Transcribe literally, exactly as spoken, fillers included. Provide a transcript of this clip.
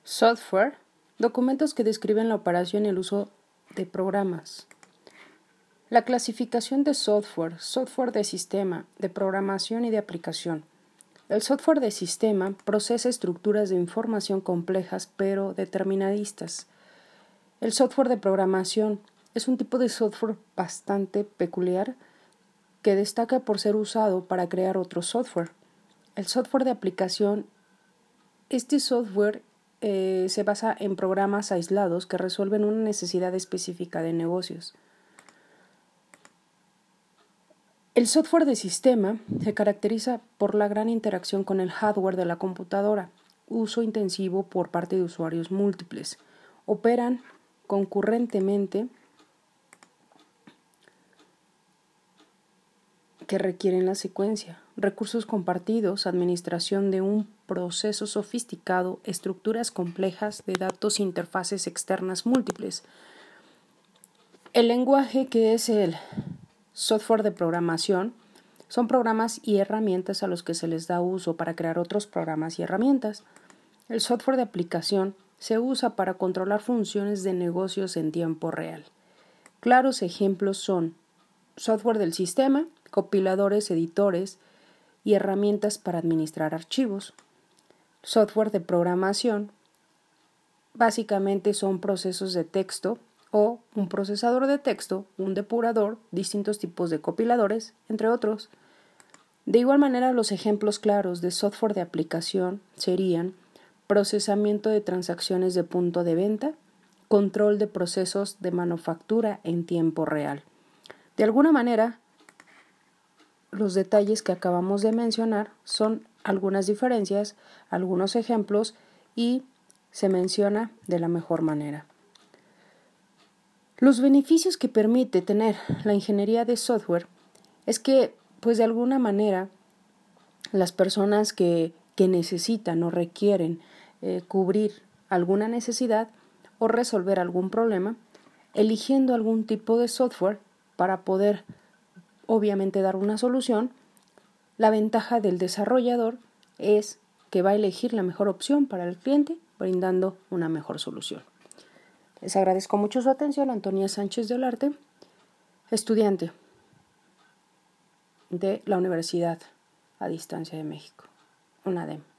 Software, documentos que describen la operación y el uso de programas. La clasificación de software, software de sistema, de programación y de aplicación. El software de sistema procesa estructuras de información complejas pero deterministas. El software de programación es un tipo de software bastante peculiar que destaca por ser usado para crear otro software. El software de aplicación, este software eh, se basa en programas aislados que resuelven una necesidad específica de negocios. El software de sistema se caracteriza por la gran interacción con el hardware de la computadora, uso intensivo por parte de usuarios múltiples. Operan concurrentemente que requieren la secuencia, recursos compartidos, administración de un proceso sofisticado, estructuras complejas de datos e interfaces externas múltiples. El lenguaje, que es el software de programación, son programas y herramientas a los que se les da uso para crear otros programas y herramientas. El software de aplicación se usa para controlar funciones de negocios en tiempo real. Claros ejemplos son software del sistema, compiladores, editores y herramientas para administrar archivos. Software de programación básicamente son procesos de texto o un procesador de texto, un depurador, distintos tipos de compiladores, entre otros. De igual manera, los ejemplos claros de software de aplicación serían procesamiento de transacciones de punto de venta, control de procesos de manufactura en tiempo real. De alguna manera, los detalles que acabamos de mencionar son algunas diferencias, algunos ejemplos y se menciona de la mejor manera. Los beneficios que permite tener la ingeniería de software es que, pues de alguna manera, las personas que, que necesitan o requieren eh, cubrir alguna necesidad o resolver algún problema, eligiendo algún tipo de software para poder obviamente dar una solución, la ventaja del desarrollador es que va a elegir la mejor opción para el cliente, brindando una mejor solución. Les agradezco mucho su atención, Antonia Sánchez de Olarte, estudiante de la Universidad a Distancia de México, UNADEM.